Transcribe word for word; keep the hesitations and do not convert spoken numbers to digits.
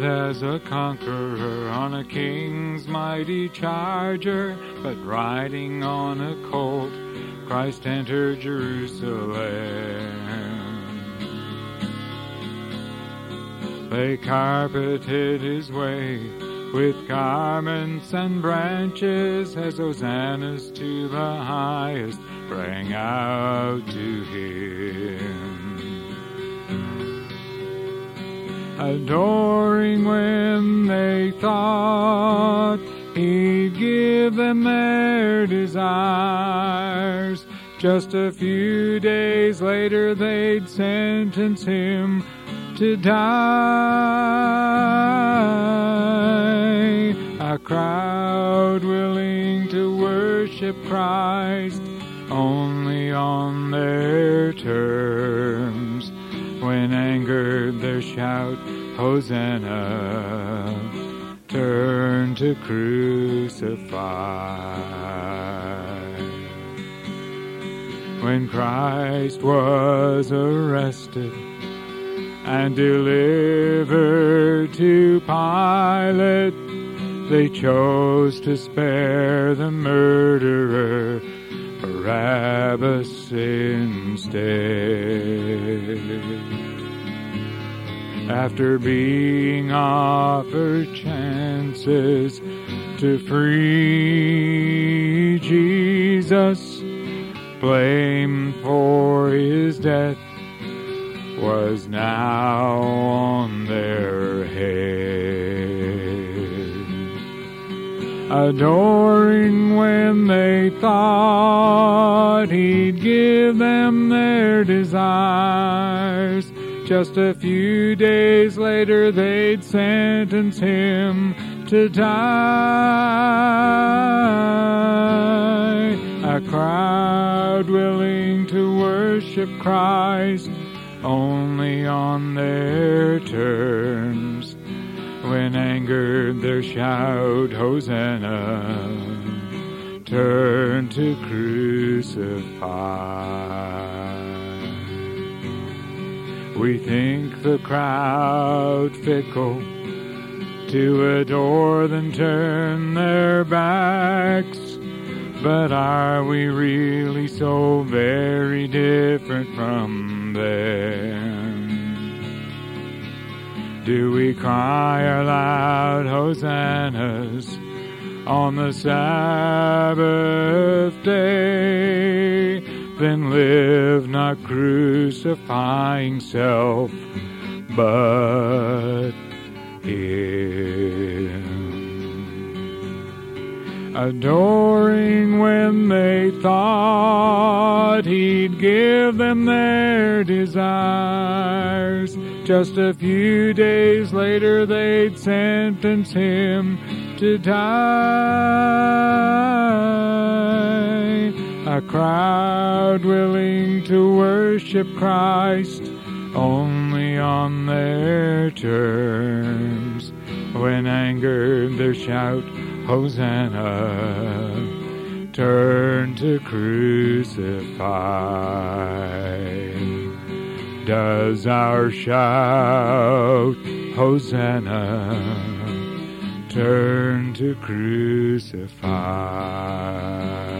not as a conqueror on a king's mighty charger, but riding on a colt, Christ entered Jerusalem. They carpeted his way with garments and branches, as hosannas to the highest rang out to him. Adoring when they thought he'd give them their desires, just a few days later they'd sentence him to die. A crowd willing to worship Christ only on their terms, when angered their shout, Hosanna, turned to crucify. When Christ was arrested and delivered to Pilate, they chose to spare the murderer, Barabbas instead. After being offered chances to free Jesus, blame for his death was now on their head. Adoring when they thought he'd give them their desires, just a few days later they'd sentence him to die. A crowd willing to worship Christ only on their terms, when angered their shout, Hosanna, turned to crucify. We think the crowd fickle, to adore then turn their backs, but are we really so very different from them? Do we cry our loud hosannas on the Sabbath day, then live not crucifying self, but Him? Adoring when they thought he'd give them their desires, just a few days later they'd sentence him to die. A crowd willing to worship Christ only on their terms, when angered their shout, Hosanna, turn to crucify. Does our shout, Hosanna, turn to crucify?